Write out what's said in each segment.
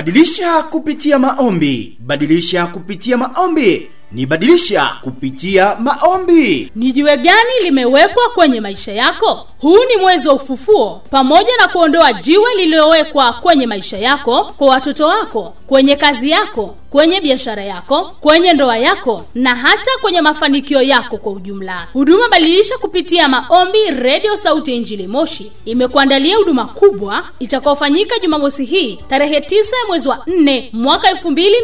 Badilisha kupitia maombi. Badilisha kupitia maombi. Ni badilisha kupitia maombi. Ni jiwe gani limewekwa kwenye maisha yako? Huu ni mwezi wa ufufuo, pamoja na kuondoa jiwe lililowekwa kwenye maisha yako, kwa watoto wako, kwenye kazi yako, kwenye biashara yako, kwenye ndoa yako na hata kwenye mafanikio yako kwa ujumla. Huduma Badilisha kupitia maombi Radio Sauti ya Injili Moshi imekuandalia huduma kubwa itakaofanyika Jumamosi hii tarehe 9 mwezi wa 4 mwaka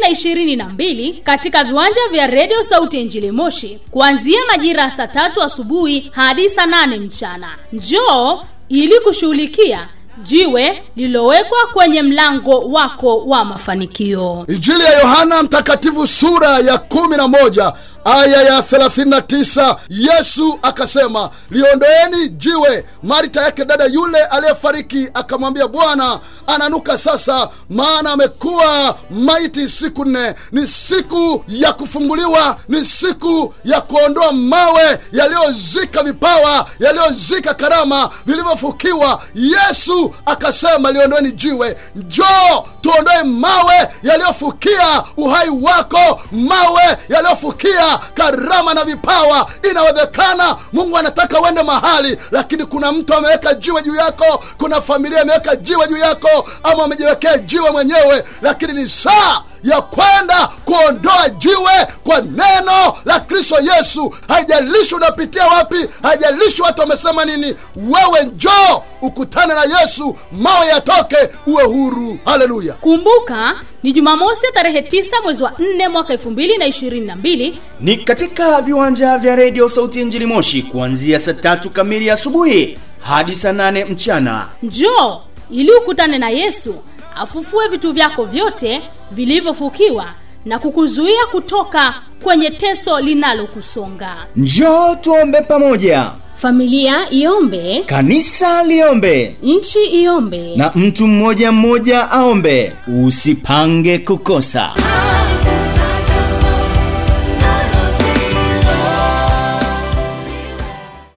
2022 katika viwanja vya Radio Sauti ya Injili Moshi kuanzia majira saa 3 asubuhi hadi saa 8 mchana. Njoo ili kushughulikia jiwe lilowekwa kwenye mlango wako wa mafanikio. Injili ya Yohana Mtakatifu sura ya 11 aya ya 39. Yesu akasema, liondoeni jiwe. Marita yake dada yule aliyefariki akamwambia, Bwana, ananuka sasa, maana amekuwa maiti siku 4. Ni siku ya kufunguliwa, ni siku ya kuondoa mawe yaliyozika vipawa, yaliyozika karama vilivyofukiwa. Yesu akasema, liondoeni jiwe. Njoo tuondoe mawe yaliyofukia uhai wako, mawe yaliyofukia karama na vipawa. Inawezekana Mungu anataka uende mahali, lakini kuna mtu ameweka jiwe juu yako, kuna familia imeweka jiwe juu yako, ama amejiwekea jiwe mwenyewe. Lakini ni saa ya kwenda kuondoa jiwe kwa neno la Kristo Yesu. Haijalishi unapitia wapi, haijalishi watu wamesema nini, wewe njoo ukutane na Yesu, mawe yatoke, uwe huru. Haleluya. Kumbuka ni Jumamosi tarehe 9 mwezi wa 4 mwaka 2022. Ni katika viwanja vya Radio Sauti ya Injili Moshi kuanzia saa 3 kamili asubuhi hadi saa 8 mchana. Njoo ili ukutane na Yesu, afufue vitu vyako vyote vilivyofukiwa na kukuzuia kutoka kwenye teso linalokusonga. Njoo tuombe pamoja. Familia iombe, kanisa liombe, nchi iombe, na mtu mmoja mmoja aombe. Usipange kukosa.